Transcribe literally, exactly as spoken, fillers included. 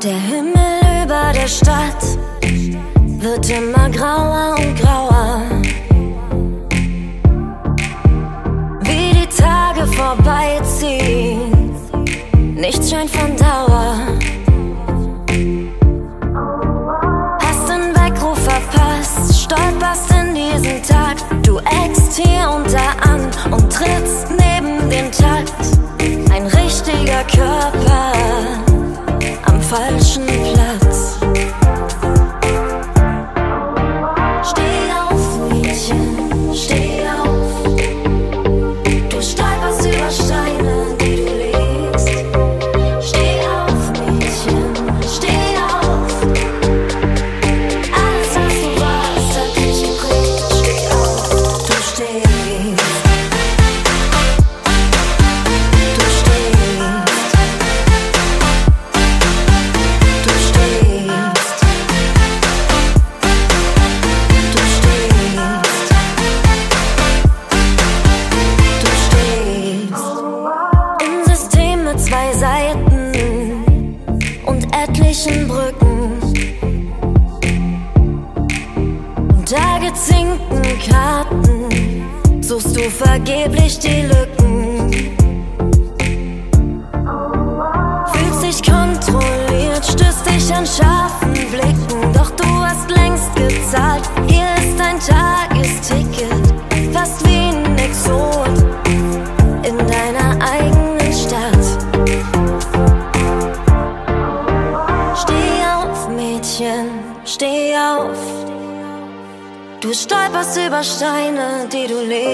Der Himmel über der Stadt wird immer grauer und grauer. Wie die Tage vorbeiziehen, nichts scheint von Dauer. Hast den Weckruf verpasst, stolperst in diesen Tag. Du eckst hier und da an und trittst neben den Takt. Ein richtiger Körper am falschen Platz. Steh auf, Mädchen, steh auf. Du stolperst über Steine, die du legst. Steh auf, Mädchen, steh auf. Alles, was du warst, hat dich geprägt. Steh auf, du stehst. Zwei Seiten und etlichen Brücken, unter gezinkten Karten suchst du vergeblich die Lücken. Fühlst dich kontrolliert, stößt dich an scharfen Blicken, doch du hast längst gezahlt. Hier ist dein Tagesticket, fast wie ein Exot in deiner eigenen Stadt. Steh auf, du stolperst über Steine, die du legst.